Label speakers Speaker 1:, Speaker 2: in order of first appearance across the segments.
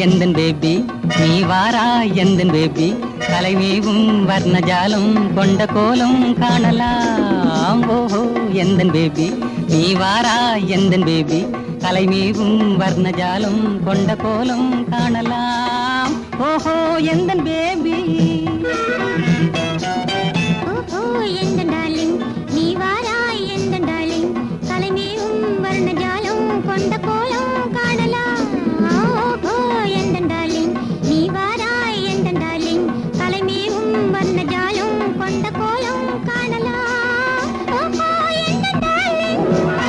Speaker 1: எந்தன் பேபி நீ வாரா எந்தன் பேபி கலைமேவும் வர்ணஜாலம் கொண்ட கோலம் காணலாம். ஓஹோ எந்தன் பேபி நீ வாரா எந்தன் பேபி கலைமேவும் வர்ணஜாலம் கொண்ட கோலம் காணலாம். ஓஹோ எந்தன் பேபி
Speaker 2: ஓஹோ எந்தன் டார்லிங் நீ வாரா எந்தன் டார்லிங் கலைமேவும் வர்ணஜாலம் கொண்ட கோலம் காணலாம். ஓஹோ எந்தன் டார்லிங் நீ வாரா எந்தன் டார்லிங் கலைமேவும் வர்ணஜாலம் கொண்ட கோலம் காணலாம். ஓஹோ எந்தன் டார்லிங்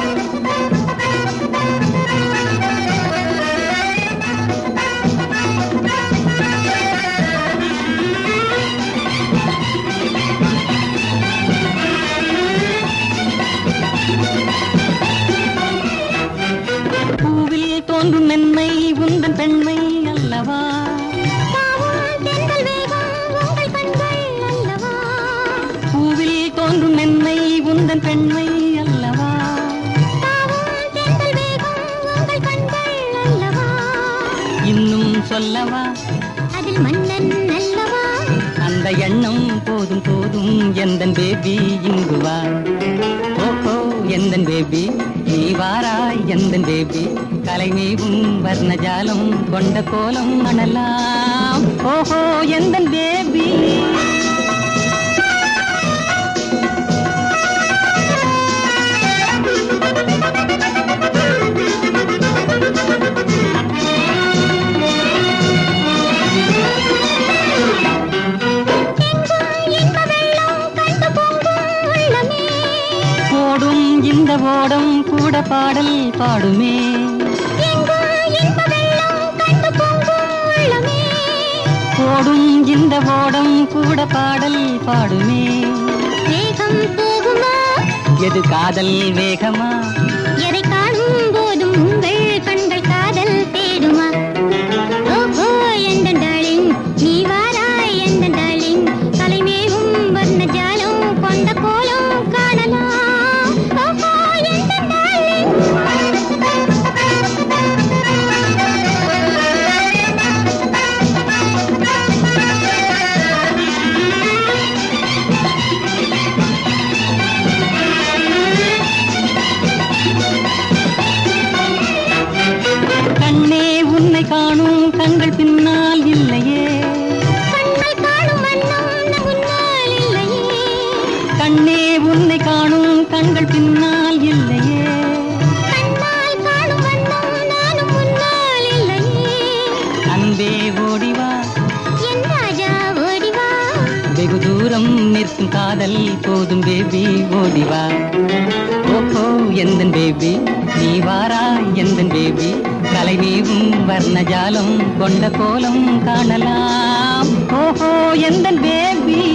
Speaker 1: பூவில் தோன்றும் மென்மை உந்தன் பெண்மை அல்லவா,
Speaker 2: தாவும் தென்றல் வேகம் உங்கள் கண்கள் அல்லவா,
Speaker 1: பூவில் தோன்றும் மென்மை உந்தன் பெண்மை அல்லவா,
Speaker 2: தாவும் தென்றல் வேகம் உங்கள் கண்கள் அல்லவா,
Speaker 1: இன்னும் சொல்லவா
Speaker 2: அதில் மன்னன் அல்லவா,
Speaker 1: அந்த எண்ணம் போதும் போதும் எந்தன் பேபி இங்கு வா. ஓஹோ எந்தன் பேபி நீ வாராய் எந்தன் பேபி கலைமேவும் வர்ணஜாலம் கொண்ட கோலம் அணலாம். ஓஹோ எந்தன் பேபி ஓடும் இந்த ஓடம் கூட பாடல் பாடுமே, ஓடும் இந்த ஓடம் கூட பாடல் பாடுமே.
Speaker 2: வேகம் போகுமா
Speaker 1: எது காதல் வேகமா,
Speaker 2: எதை காணும் போதும் உங்கள் கண்கள் காதல் தேடுமா. ஓஹோ எந்தன் டார்லிங் நீ வாராய் எந்தன் டார்லிங் கலைமேவும் வர்ணஜாலம் கொண்ட கோலம் காணலாம். ஓஹோ எந்தன் டார்லிங்
Speaker 1: கண்ணே உன்னை காணும் கண்கள் பின்னால் இல்லையே,
Speaker 2: கண்கள் காணும் வண்ணம் நம் முன்னால் இல்லையே,
Speaker 1: கண்ணே உன்னை காணும் கண்கள் பின்னால் இல்லையே,
Speaker 2: கண்ணால் காணும் வண்ணம் நானும் முன்னால் இல்லையே.
Speaker 1: அன்பே ஓடிவா
Speaker 2: என் ராஜா ஓடிவா
Speaker 1: வெகு தூரம் நிற்கும் காதல் போதும் பேபி ஓடிவா. ஓஹோ எந்தன் பேபி நீ வாரா எந்தன் பேபி கலைமேவும் வர்ணஜாலம் கொண்ட கோலம் காணலாம். ஓஹோ எந்தன் பேபி